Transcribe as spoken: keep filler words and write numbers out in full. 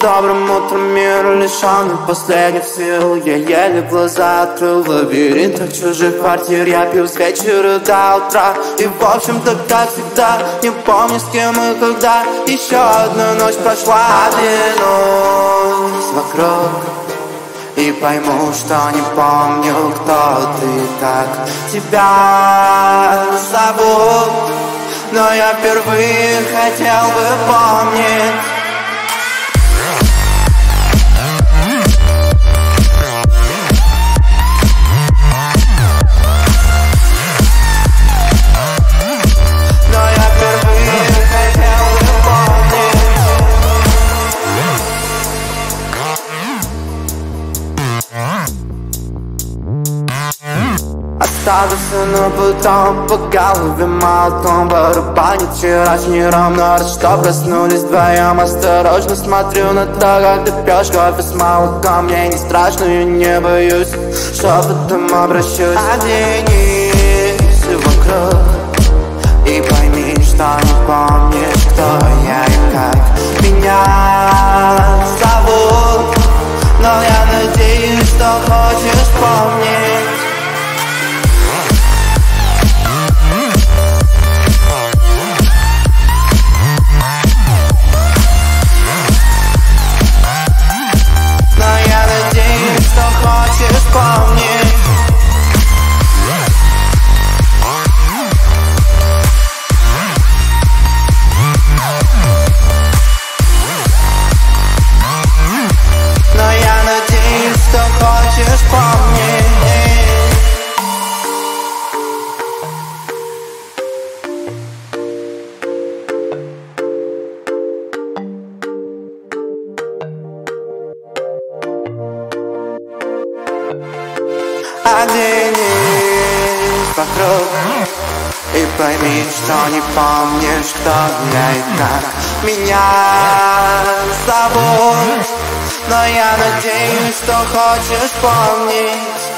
добрым утром мир, лишённый последних сил. Я еле глаза открыл в лабиринтах чужих квартир. Я пью с вечера до утра, и в общем-то как всегда не помню, с кем и когда. Еще одна ночь прошла, оглянусь вокруг и пойму, что не помню, кто ты. Так тебя зовут, но я впервые хотел бы помнить. Оставился, но потом по голове молотком барабанит вчерашний ровно раз, что проснулись вдвоем. Осторожно смотрю на то, как ты пьешь кофе с молоком. Мне не страшно, я не боюсь, шепотом обращусь. Оглянись вокруг и пойми, что не помнишь, кто я и как меня зовут. Но я надеюсь, что хочешь помнить. Хочешь помнить? Но я надеюсь, что хочешь помнить. Оглянись вокруг и пойми, что не помнишь, кто я и как меня зовут. Но я надеюсь, что хочешь помнить.